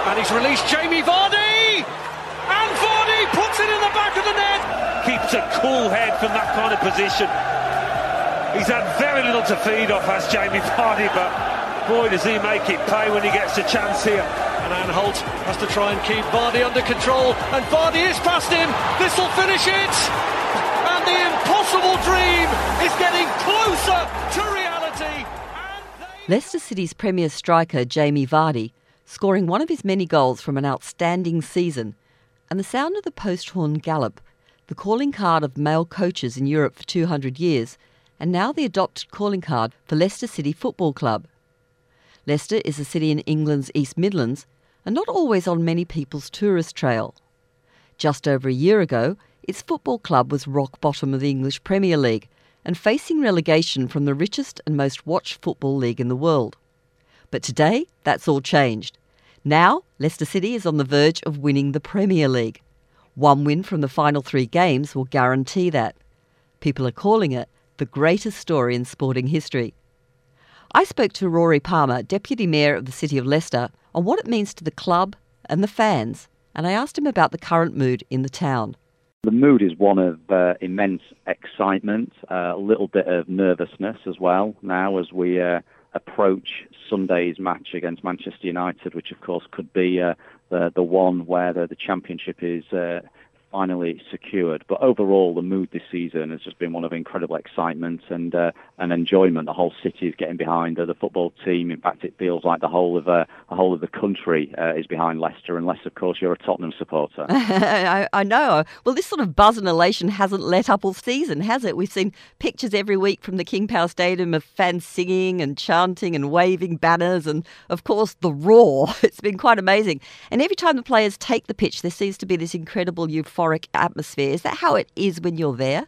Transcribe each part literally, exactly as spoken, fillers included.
And he's released Jamie Vardy! And Vardy puts it in the back of the net! Keeps a cool head from that kind of position. He's had very little to feed off, has Jamie Vardy, but boy, does he make it pay when he gets a chance here. And Anholt has to try and keep Vardy under control, and Vardy is past him. This will finish it! And the impossible dream is getting closer to reality. They... Leicester City's Premier striker Jamie Vardy scoring one of his many goals from an outstanding season, and the sound of the post horn gallop, the calling card of male coaches in Europe for two hundred years, and now the adopted calling card for Leicester City Football Club. Leicester is a city in England's East Midlands and not always on many people's tourist trail. Just over a year ago, its football club was rock bottom of the English Premier League and facing relegation from the richest and most watched football league in the world. But today, that's all changed. Now, Leicester City is on the verge of winning the Premier League. One win from the final three games will guarantee that. People are calling it the greatest story in sporting history. I spoke to Rory Palmer, Deputy Mayor of the City of Leicester, on what it means to the club and the fans, and I asked him about the current mood in the town. The mood is one of uh, immense excitement, uh, a little bit of nervousness as well now as we uh, approach Sunday's match against Manchester United, which of course could be uh, the the one where the, the championship is uh, finally secured. But overall, the mood this season has just been one of incredible excitement and uh, and enjoyment. The whole city is getting behind uh, the football team. In fact, it feels like the whole of uh, the whole of the country uh, is behind Leicester, unless, of course, you're a Tottenham supporter. I, I know. Well, this sort of buzz and elation hasn't let up all season, has it? We've seen pictures every week from the King Power Stadium of fans singing and chanting and waving banners and, of course, the roar. It's been quite amazing. And every time the players take the pitch, there seems to be this incredible euphoric atmosphere. Is that how it is when you're there?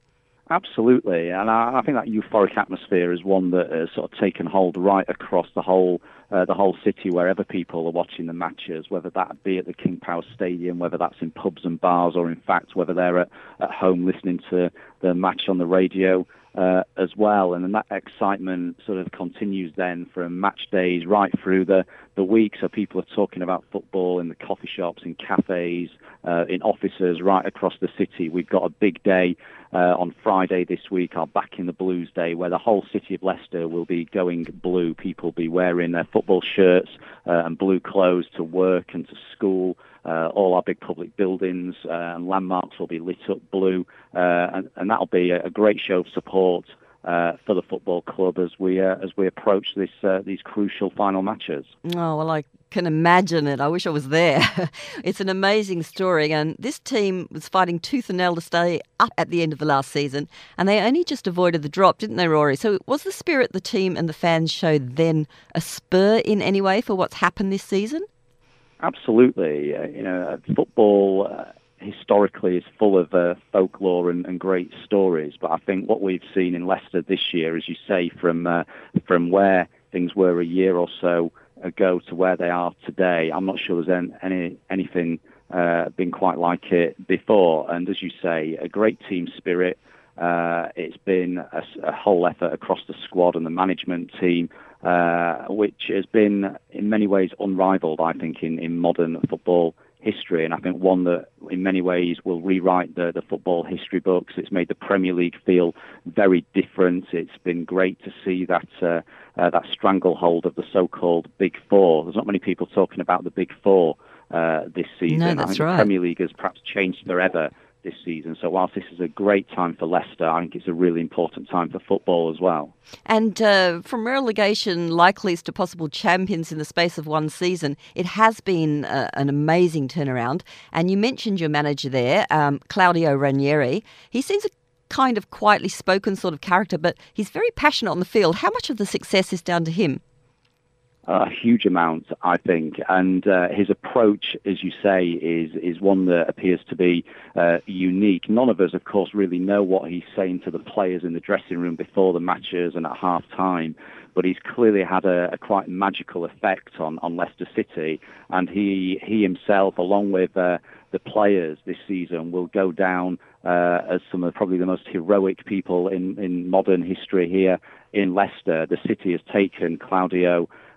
Absolutely, and I, I think that euphoric atmosphere is one that has sort of taken hold right across the whole uh, the whole city, wherever people are watching the matches, whether that be at the King Power Stadium, whether that's in pubs and bars, or in fact whether they're at, at home listening to the match on the radio uh, as well. And then that excitement sort of continues then from match days right through the, the week. So people are talking about football in the coffee shops, in cafes, uh, in offices right across the city. We've got a big day Uh, on Friday this week, our Back in the Blues Day, where the whole city of Leicester will be going blue. People will be wearing their football shirts uh, and blue clothes to work and to school. Uh, all our big public buildings uh, and landmarks will be lit up blue, uh, and, and that'll be a, a great show of support uh, for the football club as we uh, as we approach this uh, these crucial final matches. Oh, well, I can imagine it. I wish I was there. It's an amazing story, and this team was fighting tooth and nail to stay up at the end of the last season, and they only just avoided the drop, didn't they, Rory? So was the spirit the team and the fans showed then a spur in any way for what's happened this season? Absolutely. Uh, you know, football uh, historically is full of uh, folklore and, and great stories, but I think what we've seen in Leicester this year, as you say, from uh, from where things were a year or so ago to where they are today, I'm not sure there's any anything uh, been quite like it before. And as you say, a great team spirit. Uh, it's been a, a whole effort across the squad and the management team, uh, which has been in many ways unrivaled, I think, in, in modern football history. And I think one that in many ways will rewrite the, the football history books. It's made the Premier League feel very different. It's been great to see that uh, uh, that stranglehold of the so-called Big Four. There's not many people talking about the Big Four uh, this season. No, that's I think right. The Premier League has perhaps changed forever this season. So whilst this is a great time for Leicester, I think it's a really important time for football as well. And uh, from relegation likelies to possible champions in the space of one season, it has been uh, an amazing turnaround. And you mentioned your manager there, um, Claudio Ranieri. He seems a kind of quietly spoken sort of character, but he's very passionate on the field. How much of the success is down to him? A huge amount, I think, and uh, his approach, as you say, is is one that appears to be uh, unique. None of us, of course, really know what he's saying to the players in the dressing room before the matches and at half time, but he's clearly had a, a quite magical effect on, on Leicester City, and he he himself, along with uh, the players this season, will go down uh, as some of probably the most heroic people in, in modern history here in Leicester. The city has taken Claudio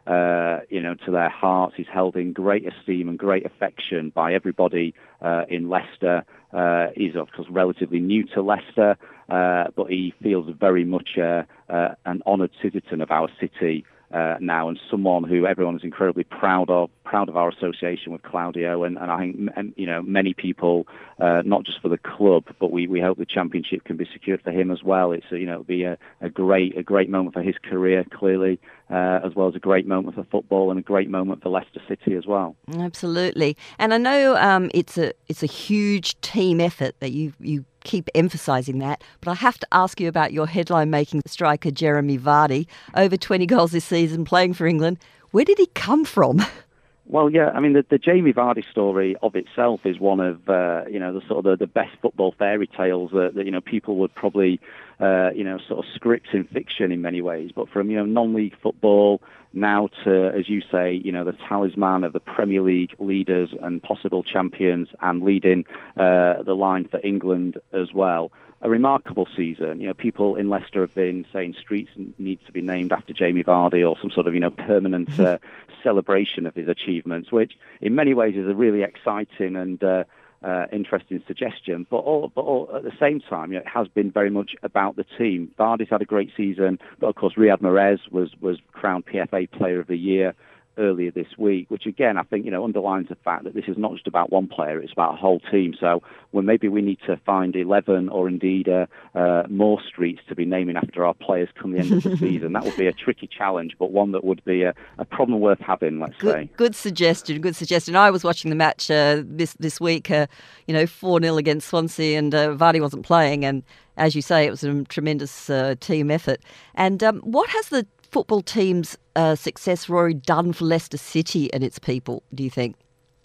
uh, you know, to their hearts. He's held in great esteem and great affection by everybody uh, in Leicester. Uh, he's, of course, relatively new to Leicester, uh, but he feels very much uh, uh, an honoured citizen of our city uh, now, and someone who everyone is incredibly proud of, proud of our association with Claudio. And, and I think, you know, many people, uh, not just for the club, but we, we hope the championship can be secured for him as well. It's, you know, it'll be a, a great a great moment for his career, clearly, uh, as well as a great moment for football and a great moment for Leicester City as well. Absolutely. And I know um, it's a it's a huge team effort that you you keep emphasising that, but I have to ask you about your headline-making striker, Jeremy Vardy. Over twenty goals this season, playing for England. Where did he come from? Well, yeah, I mean, the, the Jamie Vardy story of itself is one of, uh, you know, the sort of the, the best football fairy tales that, that, you know, people would probably, uh, you know, sort of script in fiction in many ways. But from, you know, non-league football now to, as you say, you know, the talisman of the Premier League leaders and possible champions, and leading uh, the line for England as well. A remarkable season. You know, people in Leicester have been saying streets need to be named after Jamie Vardy, or some sort of, you know, permanent uh, celebration of his achievements, which in many ways is a really exciting and uh, uh, interesting suggestion. But all, but all, at the same time, you know, it has been very much about the team. Vardy's had a great season, but of course Riyad Mahrez was was crowned P F A Player of the Year earlier this week, which again I think, you know, underlines the fact that this is not just about one player, it's about a whole team. So well, maybe we need to find eleven or indeed uh, uh, more streets to be naming after our players come the end of the season. That would be a tricky challenge, but one that would be a, a problem worth having, let's good, say. Good suggestion, good suggestion. I was watching the match uh, this this week, uh, you know, four nil against Swansea, and uh, Vardy wasn't playing, and as you say, it was a tremendous uh, team effort. And um, what has the football team's uh, success, Rory, done for Leicester City and its people, do you think?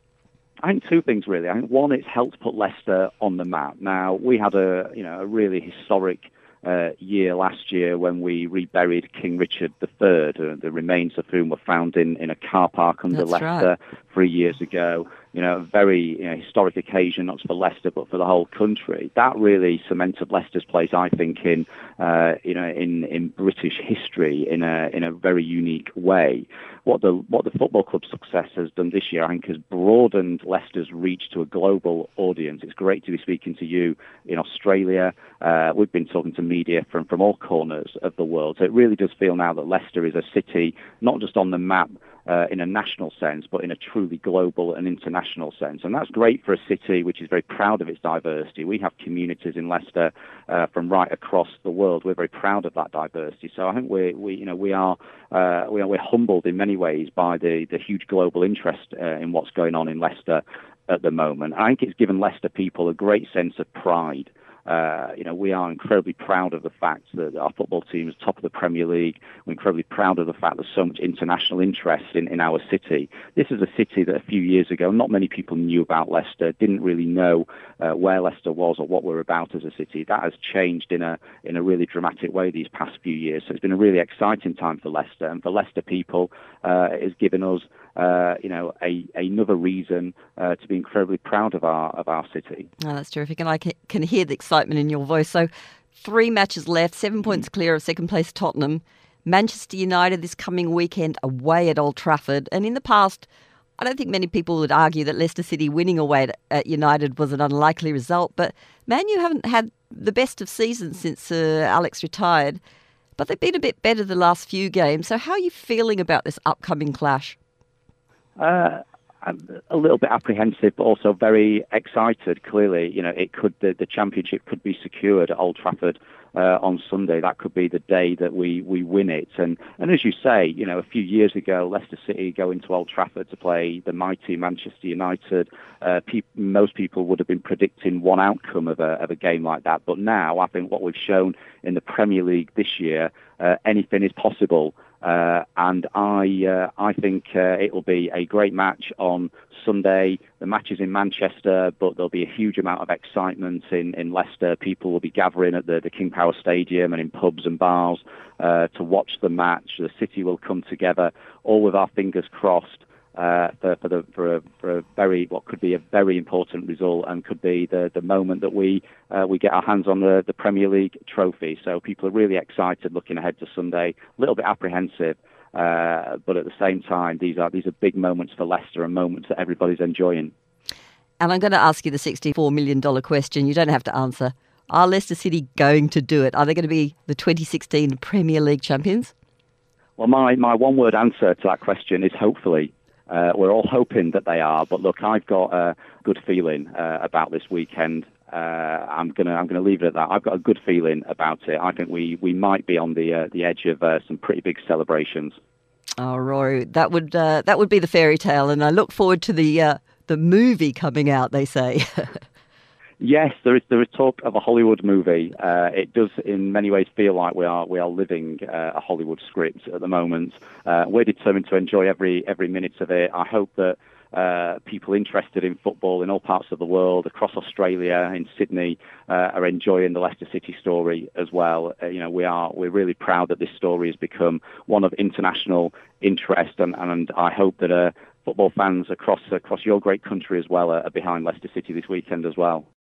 I think two things, really. I think one, it's helped put Leicester on the map. Now, we had a, you know, a really historic uh, year last year when we reburied King Richard the Third, uh, the remains of whom were found in, in a car park under That's Leicester right. three years ago. You know, a very you know, historic occasion, not just for Leicester, but for the whole country. That really cemented Leicester's place, I think, in uh, you know, in, in British history in a in a very unique way. What the what the football club's success has done this year, I think, has broadened Leicester's reach to a global audience. It's great to be speaking to you in Australia. Uh, we've been talking to media from from all corners of the world. So it really does feel now that Leicester is a city not just on the map Uh, in a national sense, but in a truly global and international sense. And that's great for a city which is very proud of its diversity. We have communities in Leicester uh, from right across the world. We're very proud of that diversity. So I think we, we you know, we are, uh, we are we're humbled in many ways by the, the huge global interest uh, in what's going on in Leicester at the moment. I think it's given Leicester people a great sense of pride. Uh, you know, we are incredibly proud of the fact that our football team is top of the Premier League. We're incredibly proud of the fact there's so much international interest in, in our city. This is a city that a few years ago, not many people knew about Leicester, didn't really know uh, where Leicester was or what we're about as a city. That has changed in a in a really dramatic way these past few years. So it's been a really exciting time for Leicester, and for Leicester people, uh, it has given us Uh, you know, a, another reason uh, to be incredibly proud of our of our city. Oh, that's terrific, and I can, can hear the excitement in your voice. So, three matches left, seven points clear of second place Tottenham. Manchester United this coming weekend away at Old Trafford, and in the past, I don't think many people would argue that Leicester City winning away at, at United was an unlikely result. But Man U haven't had the best of seasons since uh, Alex retired, but they've been a bit better the last few games. So, how are you feeling about this upcoming clash? Uh, I'm a little bit apprehensive, but also very excited. Clearly, you know, it could the, the championship could be secured at Old Trafford uh, on Sunday. That could be the day that we, we win it. And and as you say, you know, a few years ago, Leicester City going to Old Trafford to play the mighty Manchester United. Uh, pe- most people would have been predicting one outcome of a of a game like that. But now, I think what we've shown in the Premier League this year, uh, anything is possible. Uh, and I uh, I think uh, it will be a great match on Sunday. The match is in Manchester, but there'll be a huge amount of excitement in, in Leicester. People will be gathering at the, the King Power Stadium and in pubs and bars uh, to watch the match. The city will come together, all with our fingers crossed uh, for, for, the, for, a, for a very what could be a very important result, and could be the, the moment that we uh, we get our hands on the, the Premier League trophy. So people are really excited looking ahead to Sunday, a little bit apprehensive. Uh, but at the same time, these are these are big moments for Leicester and moments that everybody's enjoying. And I'm going to ask you the sixty-four million dollars question. You don't have to answer. Are Leicester City going to do it? Are they going to be the twenty sixteen Premier League champions? Well, my, my one-word answer to that question is hopefully. Uh, we're all hoping that they are. But look, I've got a good feeling uh, about this weekend. Uh, I'm gonna I'm gonna leave it at that. I've got a good feeling about it. I think we, we might be on the uh, the edge of uh, some pretty big celebrations. Oh, Rory, that would uh, that would be the fairy tale, and I look forward to the uh, the movie coming out. They say. Yes, there is there is talk of a Hollywood movie. Uh, it does, in many ways, feel like we are we are living uh, a Hollywood script at the moment. Uh, we're determined to enjoy every every minute of it. I hope that uh, people interested in football in all parts of the world, across Australia, in Sydney, uh, are enjoying the Leicester City story as well. Uh, you know, we are we're really proud that this story has become one of international interest, and, and I hope that uh, football fans across across your great country as well are behind Leicester City this weekend as well.